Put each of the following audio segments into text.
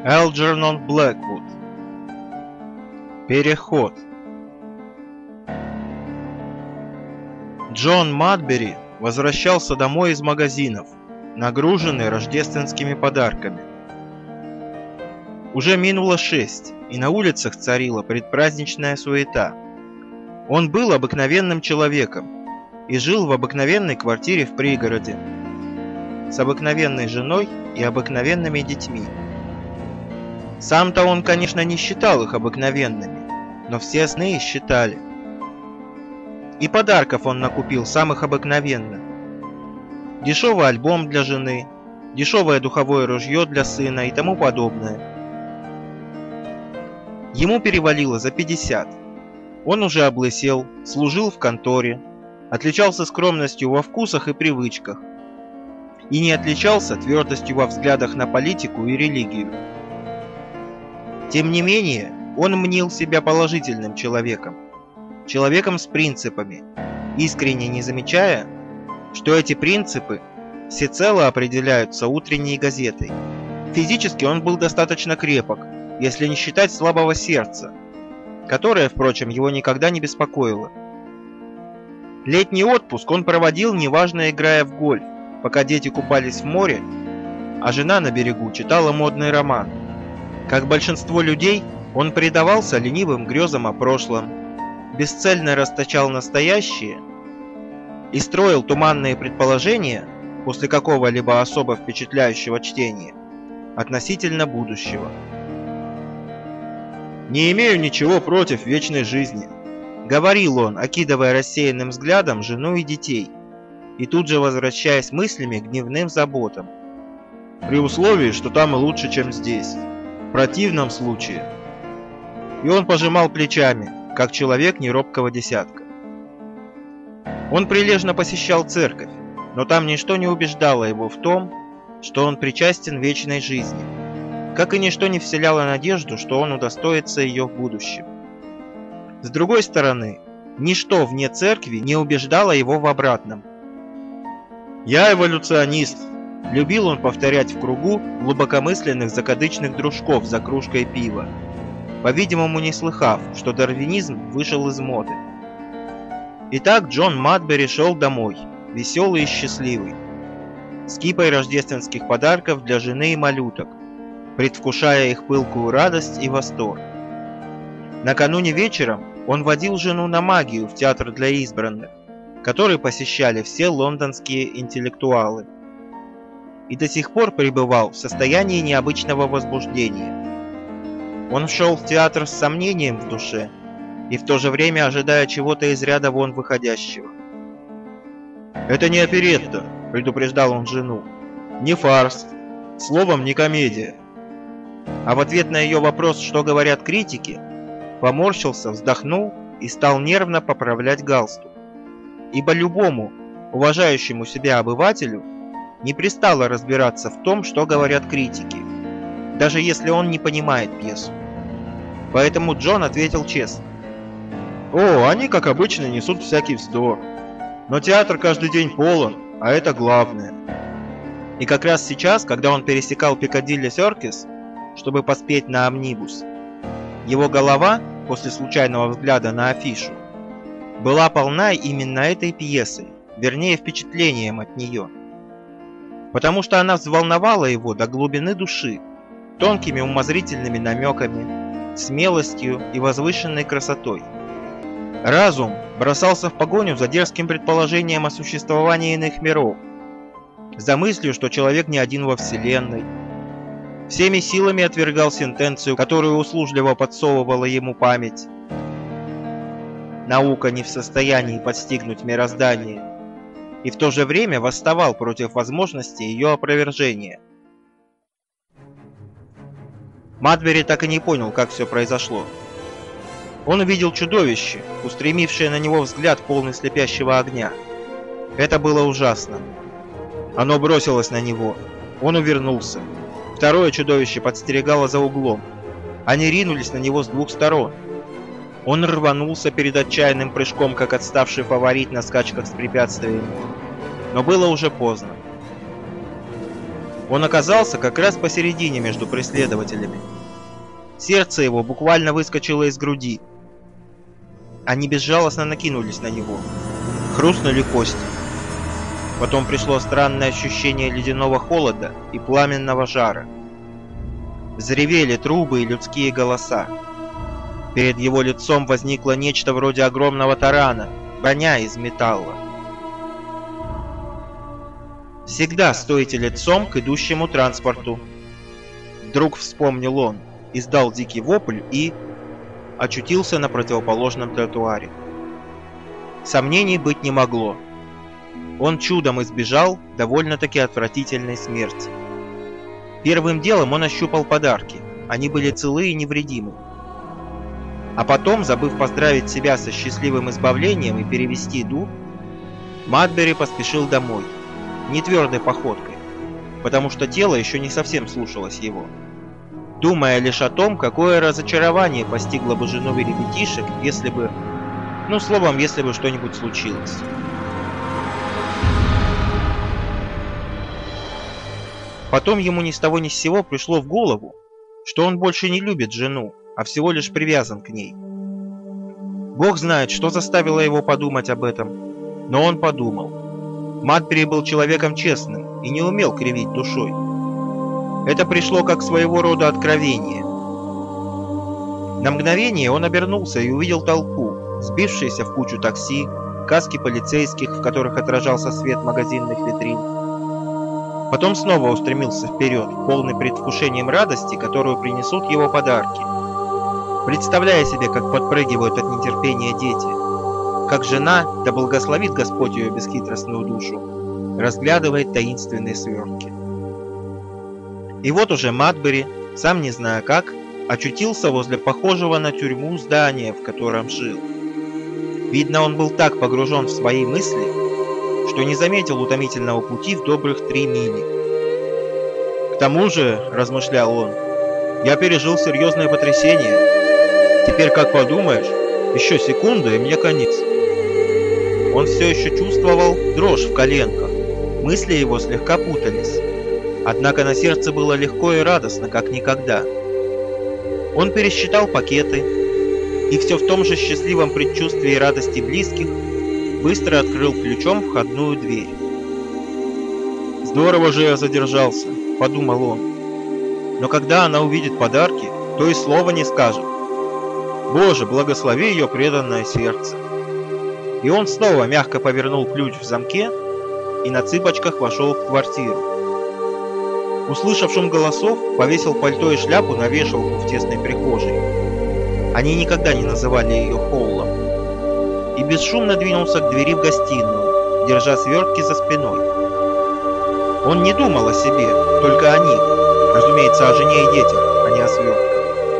Элджернон Блэквуд. Переход. Джон Мадбери возвращался домой из магазинов, нагруженный рождественскими подарками. Уже минуло 6, и на улицах царила предпраздничная суета. Он был обыкновенным человеком и жил в обыкновенной квартире в пригороде, с обыкновенной женой и обыкновенными детьми. Сам-то он, конечно, не считал их обыкновенными, но все остальные считали. И подарков он накупил самых обыкновенных. Дешевый альбом для жены, дешевое духовое ружье для сына и тому подобное. Ему перевалило за 50. Он уже облысел, служил в конторе, отличался скромностью во вкусах и привычках и не отличался твердостью во взглядах на политику и религию. Тем не менее, он мнил себя положительным человеком, человеком с принципами, искренне не замечая, что эти принципы всецело определяются утренней газетой. Физически он был достаточно крепок, если не считать слабого сердца, которое, впрочем, его никогда не беспокоило. Летний отпуск он проводил, неважно играя в гольф, пока дети купались в море, а жена на берегу читала модный роман. Как большинство людей, он предавался ленивым грезам о прошлом, бесцельно расточал настоящее и строил туманные предположения после какого-либо особо впечатляющего чтения относительно будущего. «Не имею ничего против вечной жизни», — говорил он, окидывая рассеянным взглядом жену и детей, и тут же возвращаясь мыслями к дневным заботам. «При условии, что там и лучше, чем здесь. В противном случае...» И он пожимал плечами, как человек неробкого десятка. Он прилежно посещал церковь, но там ничто не убеждало его в том, что он причастен вечной жизни, как и ничто не вселяло надежду, что он удостоится ее в будущем. С другой стороны, ничто вне церкви не убеждало его в обратном. «Я эволюционист», — любил он повторять в кругу глубокомысленных закадычных дружков за кружкой пива, по-видимому не слыхав, что дарвинизм вышел из моды. Итак, Джон Мадбери шел домой, веселый и счастливый, с кипой рождественских подарков для жены и малюток, предвкушая их пылкую радость и восторг. Накануне вечером он водил жену на магию в театр для избранных, который посещали все лондонские интеллектуалы, и до сих пор пребывал в состоянии необычного возбуждения. Он шел в театр с сомнением в душе и в то же время ожидая чего-то из ряда вон выходящего. «Это не оперетта», — предупреждал он жену, — «не фарс, словом, не комедия». А в ответ на ее вопрос, что говорят критики, поморщился, вздохнул и стал нервно поправлять галстук. Ибо любому, уважающему себя обывателю, не пристало разбираться в том, что говорят критики, даже если он не понимает пьесу. Поэтому Джон ответил честно. «О, они, как обычно, несут всякий вздор. Но театр каждый день полон, а это главное». И как раз сейчас, когда он пересекал Пикадилли Серкис, чтобы поспеть на амнибус, его голова, после случайного взгляда на афишу, была полна именно этой пьесой, вернее, впечатлением от нее. Потому что она взволновала его до глубины души, тонкими умозрительными намеками, смелостью и возвышенной красотой. Разум бросался в погоню за дерзким предположением о существовании иных миров, за мыслью, что человек не один во Вселенной. Всеми силами отвергал сентенцию, которую услужливо подсовывала ему память. Наука не в состоянии постигнуть мироздание, и в то же время восставал против возможности ее опровержения. Мадбери так и не понял, как все произошло. Он увидел чудовище, устремившее на него взгляд, полный слепящего огня. Это было ужасно. Оно бросилось на него. Он увернулся. Второе чудовище подстерегало за углом. Они ринулись на него с двух сторон. Он рванулся перед отчаянным прыжком, как отставший фаворит на скачках с препятствиями. Но было уже поздно. Он оказался как раз посередине между преследователями. Сердце его буквально выскочило из груди. Они безжалостно накинулись на него. Хрустнули кости. Потом пришло странное ощущение ледяного холода и пламенного жара. Заревели трубы и людские голоса. Перед его лицом возникло нечто вроде огромного тарана, броня из металла. «Всегда стойте лицом к идущему транспорту», — вдруг вспомнил он, издал дикий вопль и очутился на противоположном тротуаре. Сомнений быть не могло. Он чудом избежал довольно-таки отвратительной смерти. Первым делом он ощупал подарки. Они были целы и невредимы. А потом, забыв поздравить себя со счастливым избавлением и перевести дух, Мадбери поспешил домой, не твердой походкой, потому что тело еще не совсем слушалось его, думая лишь о том, какое разочарование постигло бы жену и ребятишек, если бы, если бы что-нибудь случилось. Потом ему ни с того ни с сего пришло в голову, что он больше не любит жену, а всего лишь привязан к ней. Бог знает, что заставило его подумать об этом, но он подумал. Мадбери был человеком честным и не умел кривить душой. Это пришло как своего рода откровение. На мгновение он обернулся и увидел толпу, сбившуюся в кучу такси, каски полицейских, в которых отражался свет магазинных витрин. Потом снова устремился вперед, полный предвкушением радости, которую принесут его подарки. Представляя себе, как подпрыгивают от нетерпения дети, как жена, да благословит Господь ее бесхитростную душу, разглядывает таинственные свертки. И вот уже Мадбери, сам не зная как, очутился возле похожего на тюрьму здания, в котором жил. Видно, он был так погружен в свои мысли, что не заметил утомительного пути в добрых 3 мили. К тому же, размышлял он, я пережил серьезное потрясение. Теперь, как подумаешь, еще секунду и мне конец. Он все еще чувствовал дрожь в коленках, мысли его слегка путались. Однако на сердце было легко и радостно, как никогда. Он пересчитал пакеты, и все в том же счастливом предчувствии радости близких быстро открыл ключом входную дверь. «Здорово же я задержался», — подумал он. «Но когда она увидит подарки, то и слова не скажет. Боже, благослови ее преданное сердце». И он снова мягко повернул ключ в замке и на цыпочках вошел в квартиру. Услышав шум голосов, повесил пальто и шляпу на вешалку в тесной прихожей. Они никогда не называли ее холлом. И бесшумно двинулся к двери в гостиную, держа свертки за спиной. Он не думал о себе, только о них, разумеется, о жене и детях, а не о свертках.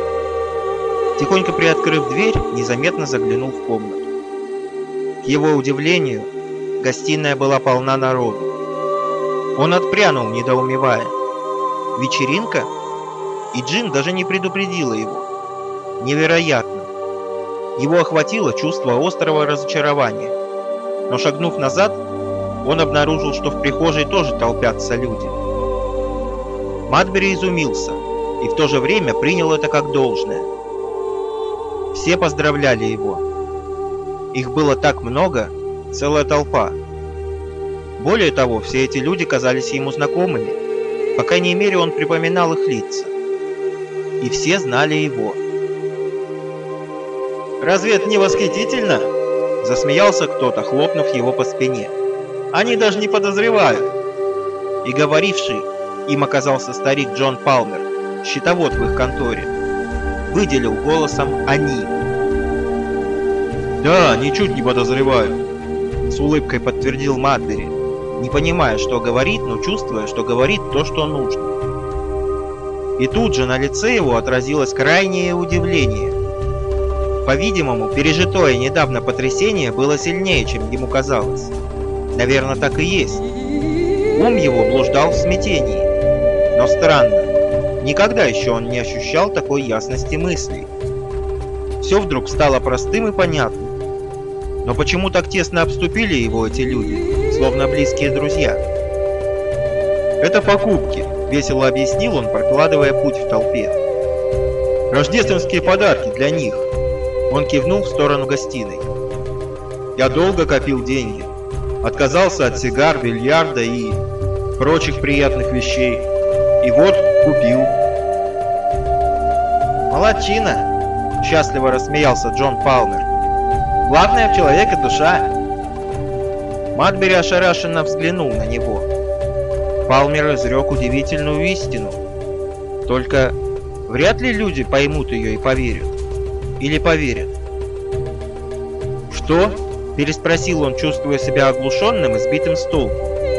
Тихонько приоткрыв дверь, незаметно заглянул в комнату. К его удивлению, гостиная была полна народу. Он отпрянул, недоумевая. Вечеринка? И Джин даже не предупредила его. Невероятно. Его охватило чувство острого разочарования. Но шагнув назад, он обнаружил, что в прихожей тоже толпятся люди. Мадбери изумился и в то же время принял это как должное. Все поздравляли его. Их было так много, целая толпа. Более того, все эти люди казались ему знакомыми. По крайней мере, он припоминал их лица. И все знали его. «Разве это не восхитительно?» — засмеялся кто-то, хлопнув его по спине. «Они даже не подозревают». И говоривший им оказался старик Джон Палмер, счетовод в их конторе. Выделил голосом «они». «Да, ничуть не подозреваю», — с улыбкой подтвердил Мадбери, не понимая, что говорит, но чувствуя, что говорит то, что нужно. И тут же на лице его отразилось крайнее удивление. По-видимому, пережитое недавно потрясение было сильнее, чем ему казалось. Наверное, так и есть. Ум его блуждал в смятении. Но странно, никогда еще он не ощущал такой ясности мыслей. Все вдруг стало простым и понятным. Но почему так тесно обступили его эти люди, словно близкие друзья? «Это покупки», — весело объяснил он, прокладывая путь в толпе. «Рождественские подарки для них». Он кивнул в сторону гостиной. «Я долго копил деньги. Отказался от сигар, бильярда и прочих приятных вещей. И вот, купил». «Молодчина!» — счастливо рассмеялся Джон Палмер. «Главное в человеке душа!» Мадбери ошарашенно взглянул на него. Палмер изрек удивительную истину. Только вряд ли люди поймут ее и поверят. Или поверят. «Что?» — переспросил он, чувствуя себя оглушенным и сбитым с толку.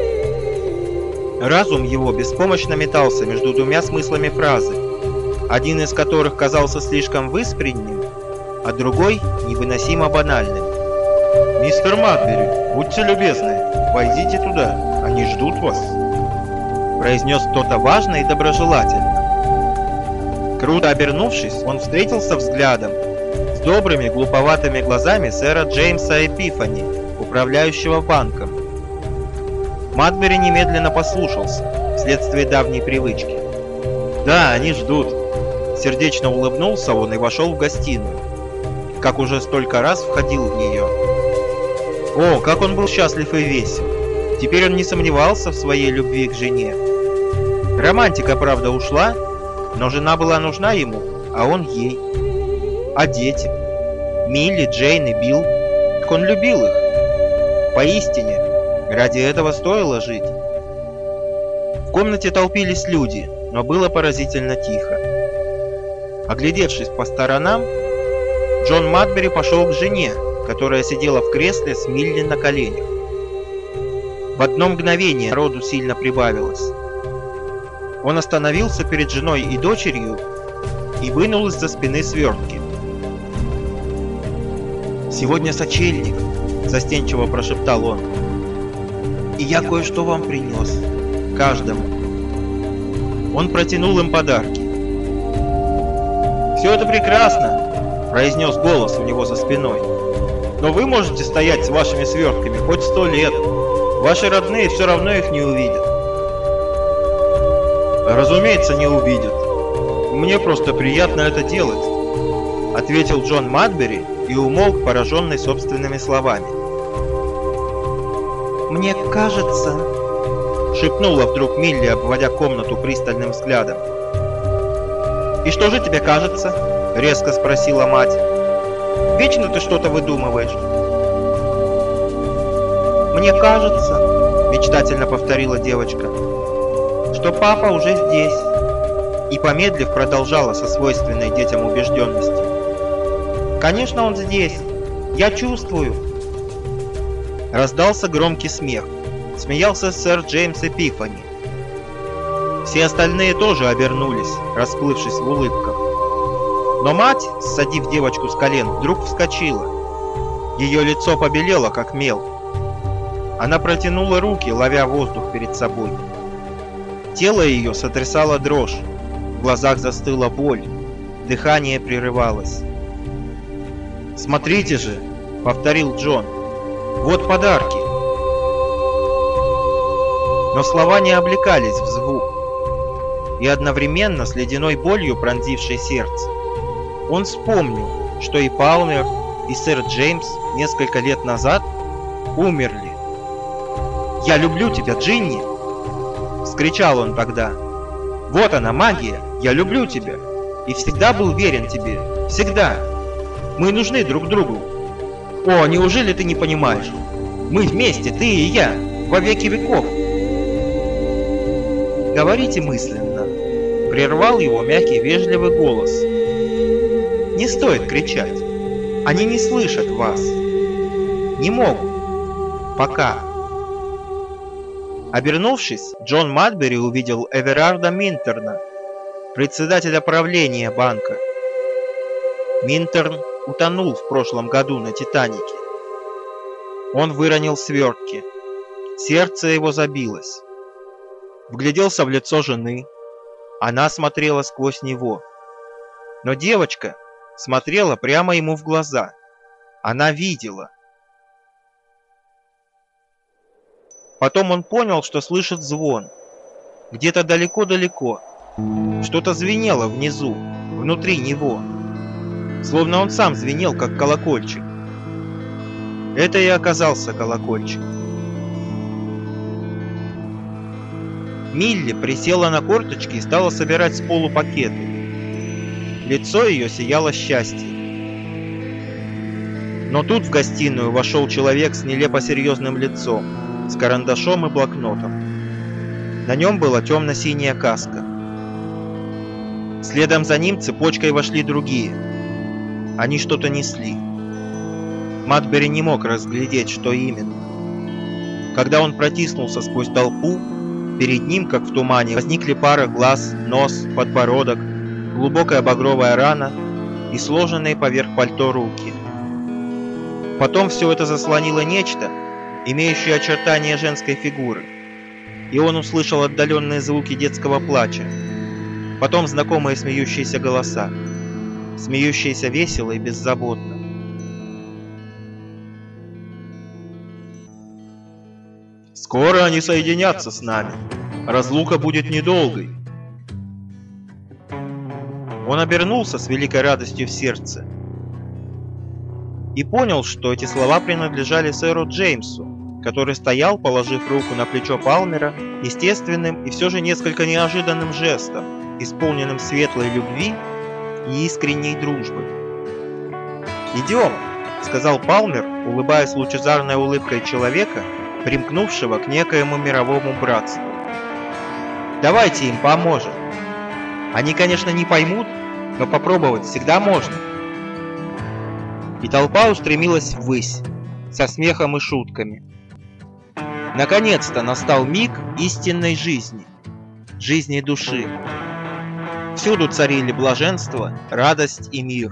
Разум его беспомощно метался между двумя смыслами фразы, один из которых казался слишком выспренним, а другой невыносимо банальным. «Мистер Мадбери, будьте любезны, войдите туда, они ждут вас», — произнес кто-то важно и доброжелательно. Круто обернувшись, он встретился взглядом с добрыми глуповатыми глазами сэра Джеймса Эпифани, управляющего банком. Мадбери немедленно послушался, вследствие давней привычки. «Да, они ждут», — сердечно улыбнулся он и вошел в гостиную, как уже столько раз входил в нее. О, как он был счастлив и весел! Теперь он не сомневался в своей любви к жене. Романтика, правда, ушла, но жена была нужна ему, а он ей. А дети? Милли, Джейн и Билл. Как он любил их. Поистине, ради этого стоило жить. В комнате толпились люди, но было поразительно тихо. Оглядевшись по сторонам, Джон Мадбери пошел к жене, которая сидела в кресле с Милли на коленях. В одно мгновение народу сильно прибавилось. Он остановился перед женой и дочерью и вынул из-за спины свертки. «Сегодня сочельник», — застенчиво прошептал он. «И я кое-что вам принес. Каждому». Он протянул им подарки. «Все это прекрасно», — произнес голос у него за спиной. «Но вы можете стоять с вашими свертками хоть 100 лет. Ваши родные все равно их не увидят». «Разумеется, не увидят. Мне просто приятно это делать», — ответил Джон Мадбери и умолк, пораженный собственными словами. «Мне кажется...» — шепнула вдруг Милли, обводя комнату пристальным взглядом. «И что же тебе кажется?» — резко спросила мать. «Вечно ты что-то выдумываешь». «Мне кажется...» — мечтательно повторила девочка, «что папа уже здесь». И, помедлив, продолжала со свойственной детям убежденностью. «Конечно, он здесь. Я чувствую». Раздался громкий смех. Смеялся сэр Джеймс Эпифани. Все остальные тоже обернулись, расплывшись в улыбках. Но мать, ссадив девочку с колен, вдруг вскочила. Ее лицо побелело, как мел. Она протянула руки, ловя воздух перед собой. Тело ее сотрясало дрожь. В глазах застыла боль. Дыхание прерывалось. «Смотрите же!» — повторил Джон. «Вот подарки!» Но слова не облекались в звук. И одновременно с ледяной болью, пронзившей сердце, он вспомнил, что и Палмер, и сэр Джеймс несколько лет назад умерли. «Я люблю тебя, Джинни!» — вскричал он тогда. «Вот она, магия! Я люблю тебя! И всегда был верен тебе! Всегда! Мы нужны друг другу! О, неужели ты не понимаешь? Мы вместе, ты и я, во веки веков!» «Говорите мысленно!» — прервал его мягкий вежливый голос. «Не стоит кричать! Они не слышат вас! Не могут! Пока!» Обернувшись, Джон Мадбери увидел Эверарда Минтерна, председателя правления банка. Минтерн утонул в прошлом году на Титанике. Он выронил свертки. Сердце его забилось. Вгляделся в лицо жены. Она смотрела сквозь него. Но девочка смотрела прямо ему в глаза. Она видела. Потом он понял, что слышит звон. Где-то далеко-далеко что-то звенело внизу, внутри него, словно он сам звенел, как колокольчик. Это и оказался колокольчик. Милли присела на корточки и стала собирать с полу пакеты. Лицо ее сияло счастьем. Но тут в гостиную вошел человек с нелепо серьезным лицом, с карандашом и блокнотом. На нем была темно-синяя каска. Следом за ним цепочкой вошли другие. Они что-то несли. Матбери не мог разглядеть, что именно. Когда он протиснулся сквозь толпу, перед ним, как в тумане, возникли пара глаз, нос, подбородок, глубокая багровая рана и сложенные поверх пальто руки. Потом все это заслонило нечто, имеющее очертания женской фигуры, и он услышал отдаленные звуки детского плача, потом знакомые смеющиеся голоса, смеющиеся весело и беззаботно. «Скоро они соединятся с нами. Разлука будет недолгой». Он обернулся с великой радостью в сердце и понял, что эти слова принадлежали сэру Джеймсу, который стоял, положив руку на плечо Палмера, естественным и все же несколько неожиданным жестом, исполненным светлой любви и искренней дружбы. «Идем», — сказал Палмер, улыбаясь лучезарной улыбкой человека, примкнувшего к некоему мировому братству. «Давайте им поможем. Они, конечно, не поймут, но попробовать всегда можно». И толпа устремилась ввысь, со смехом и шутками. Наконец-то настал миг истинной жизни, жизни души. Всюду царили блаженство, радость и мир.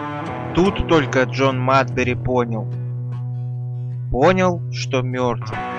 Тут только Джон Матбери понял, что мертв.